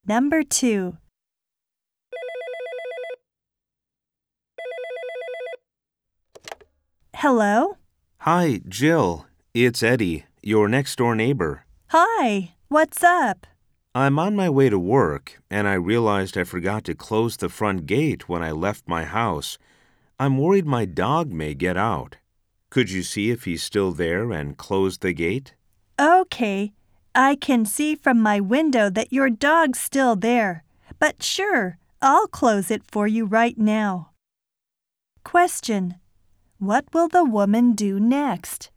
Number 2. Hello? Hi, Jill. It's Eddie, your next-door neighbor. Hi, what's up? I'm on my way to work, and I realized I forgot to close the front gate when I left my house. I'm worried my dog may get out. Could you see if he's still there and close the gate? Okay, I can see from my window that your dog's still there. But sure, I'll close it for you right now. Question: What will the woman do next?